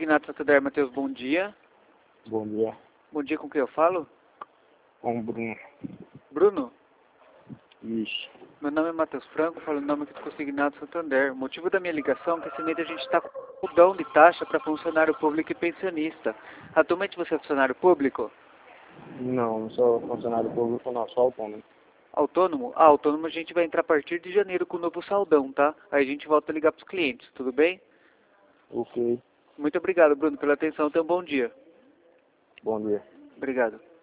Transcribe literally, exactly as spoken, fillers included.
Consignado Santander, Matheus, bom dia. Bom dia. Bom dia, com quem eu falo? Com o Bruno. Bruno? Isso. Meu nome é Matheus Franco, falo em nome aqui do Consignado Santander. O motivo da minha ligação é que esse mês a gente está com mudão de taxa para funcionário público e pensionista. Atualmente você é funcionário público? Não, não sou funcionário público, não, sou autônomo. Autônomo? Ah, autônomo a gente vai entrar a partir de janeiro com o novo saldão, tá? Aí a gente volta a ligar para os clientes, tudo bem? Ok. Muito obrigado, Bruno, pela atenção. Tenha um bom dia. Bom dia. Obrigado.